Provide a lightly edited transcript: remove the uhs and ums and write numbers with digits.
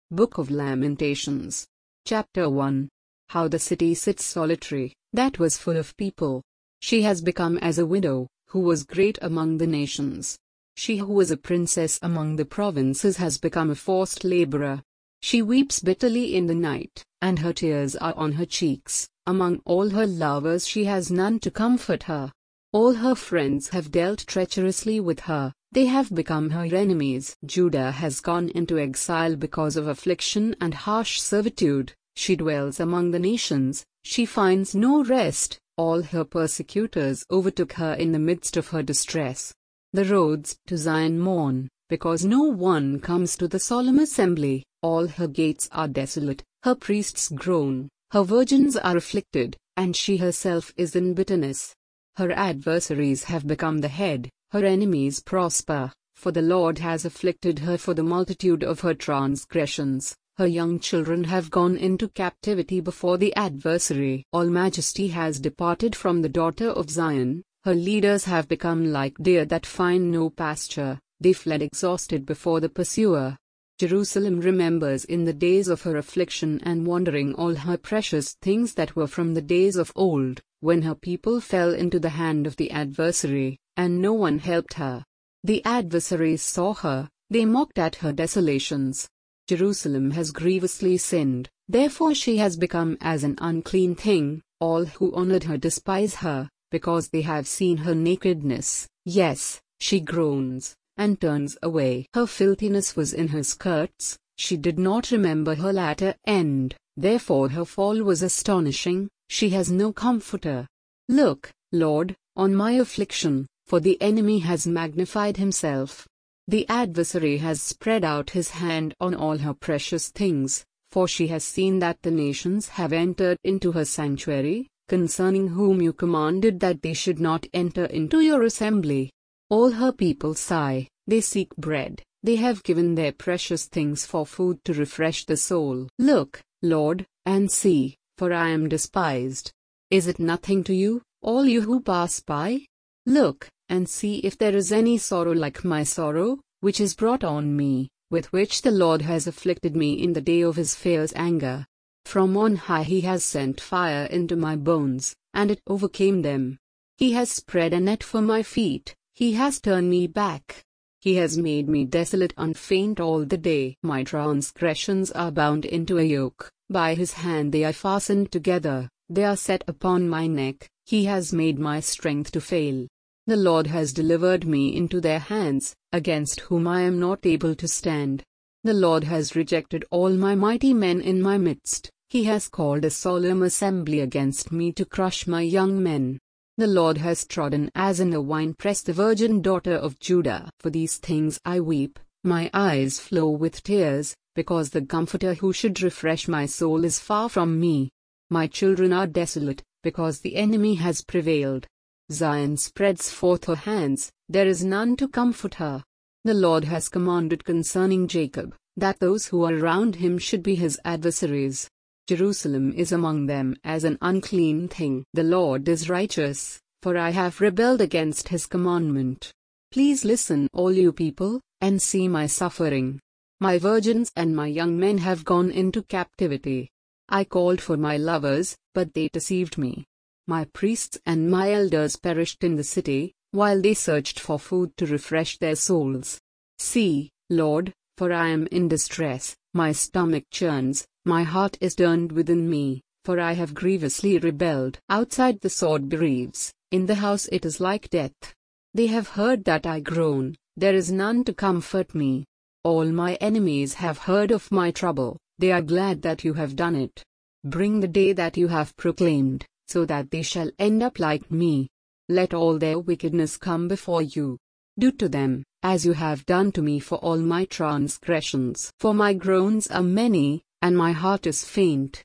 Book of Lamentations. Chapter 1. How the city sits solitary, that was full of people. She has become as a widow, who was great among the nations. She who was a princess among the provinces has become a forced laborer. She weeps bitterly in the night, and her tears are on her cheeks. Among all her lovers she has none to comfort her. All her friends have dealt treacherously with her. They have become her enemies. Judah has gone into exile because of affliction and harsh servitude. She dwells among the nations, she finds no rest. All her persecutors overtook her in the midst of her distress. The roads to Zion mourn, because no one comes to the solemn assembly. All her gates are desolate, her priests groan, her virgins are afflicted, and she herself is in bitterness. Her adversaries have become the head. Her enemies prosper, for the Lord has afflicted her for the multitude of her transgressions. Her young children have gone into captivity before the adversary. All majesty has departed from the daughter of Zion. Her leaders have become like deer that find no pasture. They fled exhausted before the pursuer. Jerusalem remembers in the days of her affliction and wandering all her precious things that were from the days of old, when her people fell into the hand of the adversary, and no one helped her. The adversaries saw her, they mocked at her desolations. Jerusalem has grievously sinned, therefore she has become as an unclean thing. All who honored her despise her, because they have seen her nakedness. Yes, she groans, and turns away. Her filthiness was in her skirts, she did not remember her latter end, therefore her fall was astonishing. She has no comforter. Look, Lord, on my affliction, for the enemy has magnified himself. The adversary has spread out his hand on all her precious things, for she has seen that the nations have entered into her sanctuary, concerning whom you commanded that they should not enter into your assembly. All her people sigh, they seek bread, they have given their precious things for food to refresh the soul. Look, Lord, and see, for I am despised. Is it nothing to you, all you who pass by? Look, and see if there is any sorrow like my sorrow, which is brought on me, with which the Lord has afflicted me in the day of his fierce anger. From on high he has sent fire into my bones, and it overcame them. He has spread a net for my feet, he has turned me back. He has made me desolate and faint all the day. My transgressions are bound into a yoke, by his hand they are fastened together, they are set upon my neck. He has made my strength to fail. The Lord has delivered me into their hands, against whom I am not able to stand. The Lord has rejected all my mighty men in my midst. He has called a solemn assembly against me to crush my young men. The Lord has trodden as in a winepress the virgin daughter of Judah. For these things I weep, my eyes flow with tears, because the Comforter who should refresh my soul is far from me. My children are desolate, because the enemy has prevailed. Zion spreads forth her hands, there is none to comfort her. The Lord has commanded concerning Jacob, that those who are around him should be his adversaries. Jerusalem is among them as an unclean thing. The Lord is righteous, for I have rebelled against his commandment. Please listen, all you people, and see my suffering. My virgins and my young men have gone into captivity. I called for my lovers, but they deceived me. My priests and my elders perished in the city, while they searched for food to refresh their souls. See, Lord, for I am in distress, my stomach churns, my heart is turned within me, for I have grievously rebelled. Outside the sword bereaves, in the house it is like death. They have heard that I groan, there is none to comfort me. All my enemies have heard of my trouble, they are glad that you have done it. Bring the day that you have proclaimed, so that they shall end up like me. Let all their wickedness come before you. Do to them, as you have done to me for all my transgressions. For my groans are many, and my heart is faint.